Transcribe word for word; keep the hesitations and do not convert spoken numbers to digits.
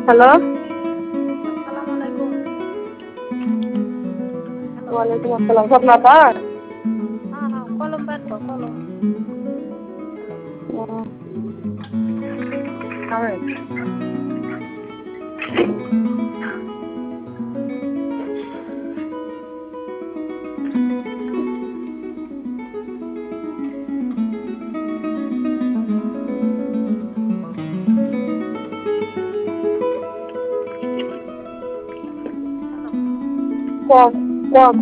Hello, আসসালামু আলাইকুম। Hello. ওয়ালাইকুম আসসালাম। স্বপ্না আপা? হ্যাঁ, হ্যাঁ, কলম বের কর, কলম। হ্যালো। Hmm, amen. হ্যালো। ক ক